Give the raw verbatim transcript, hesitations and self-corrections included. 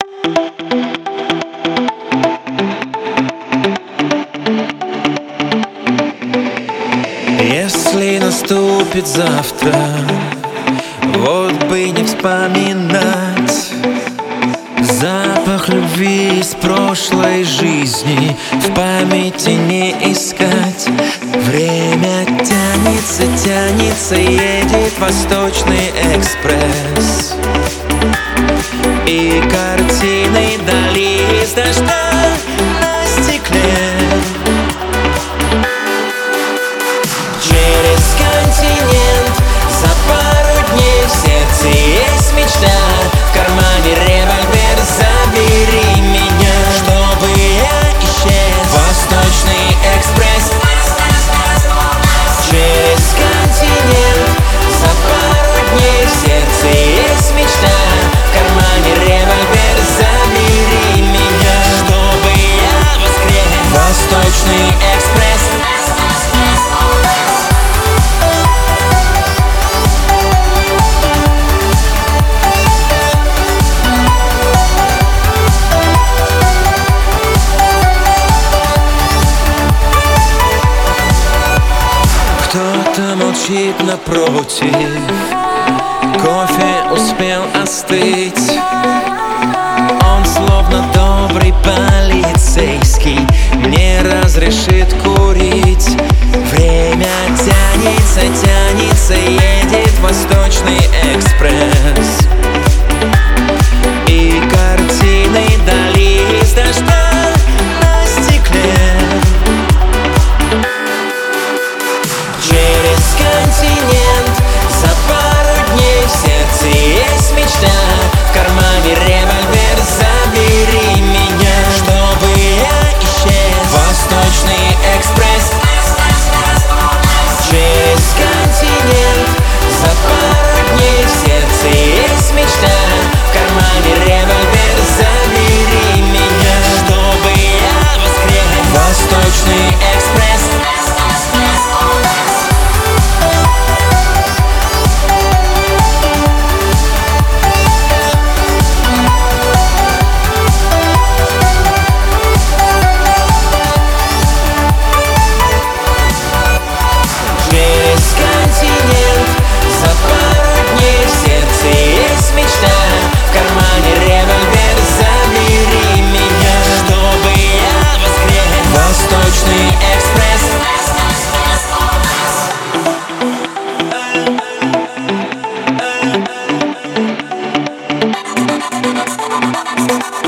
Если наступит завтра, вот бы не вспоминать запах любви из прошлой жизни, в памяти не искать. Время тянется, тянется, едет Восточный экспресс, и картины дали из дождя на стекле. Через континент за пару дней в сердце есть мечта, в кармане револьвер, забери меня, чтобы я исчез. Восточный экспресс. Через континент за пару дней в сердце есть мечта, в кармане револьвер, забери меня, чтобы я воскрес. Восточный экспресс. Кто-то молчит напротив, кофе успел остыть. Он словно добрый полицейский не разрешит курить. Время тянется, тянется, едет Восточный экспресс, и картины дали из дождя на стекле. Через континент за пару дней в сердце есть мечта, в кармане револьвер, забери меня, чтобы я исчез. Восточный экспресс. Через континент за пару дней в сердце есть мечта, в кармане револьвер, забери меня, чтобы я воскрес. Восточный экспресс. We'll be right back.